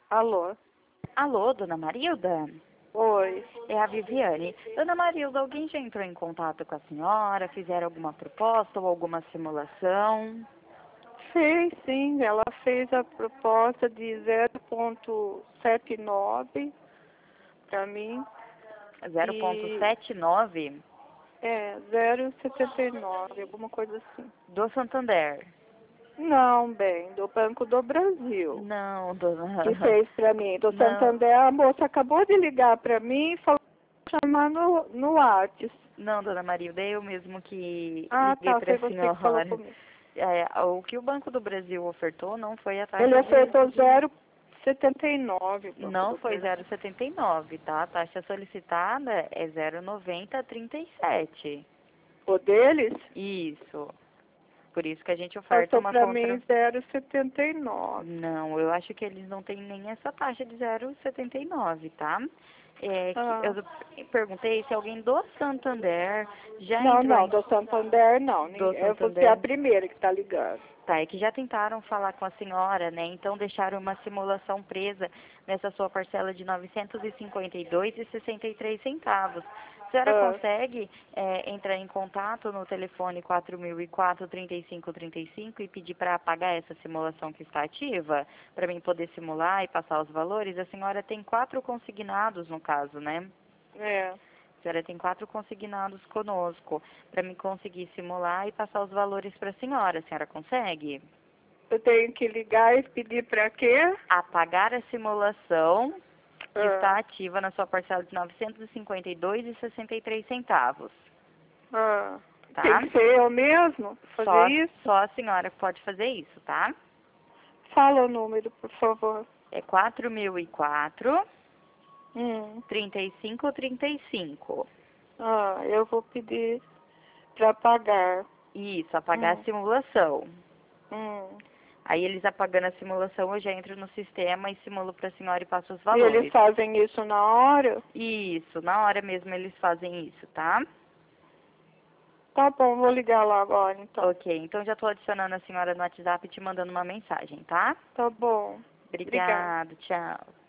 Alô? Alô, dona Marilda? Oi. É a Viviane. Dona Marilda, alguém já entrou em contato com a senhora? Fizeram alguma proposta ou alguma simulação? Fez, sim. Ela fez a proposta de 0,79 para mim. E 0,79 0,79, alguma coisa assim. do Santander. Não, bem, do Banco do Brasil. Não, dona. Que fez para mim. Do Não, Santander, a moça acabou de ligar para mim e falou que chamar no Whats. não, dona Marilda, é eu mesmo que Ah, liguei tá, para foi a você que falou senhora. comigo. O que o Banco do Brasil ofertou não foi a Ele taxa de. ofertou 0,79 o Banco Não do foi Brasil. 0,79, tá? A taxa solicitada é 0,9037. O deles Isso. Por isso que a gente oferta passou uma para mim contra. 0,79. Não, eu acho que eles não têm nem essa taxa de 0,79, tá? Ah, Eu perguntei se alguém do Santander já não, entrou não, em do Santander não. do Você é a Santander. primeira que está ligando. Tá, é que já tentaram falar com a senhora, né? Então deixaram uma simulação presa nessa sua parcela de R$ 952,63. A senhora Ah, consegue entrar em contato no telefone 4004-3535 e pedir para apagar essa simulação que está ativa, para mim poder simular e passar os valores? A senhora tem 4 consignados no caso, né? é. A senhora tem 4 consignados conosco, para mim conseguir simular e passar os valores para a senhora. A senhora consegue? Eu tenho que ligar e pedir para quê? Apagar a simulação que Ah, está ativa na sua parcela de R$ 952,63, ah. Tem tá? que ser eu mesmo fazer isso? Só a senhora pode fazer isso, tá? Fala o número, por favor. É 4004 Hum. 3535. Ah, eu vou pedir para pagar. Isso, apagar a Hum. simulação. Hum. Aí eles apagando a simulação, eu já entro no sistema e simulo para a senhora e passo os E eles valores. fazem isso na hora? Isso, na hora mesmo eles fazem isso, tá? Tá bom, vou ligar lá agora então. Ok, então já estou adicionando a senhora no WhatsApp e te mandando uma mensagem, tá? Tá bom. Obrigada. Obrigado, tchau.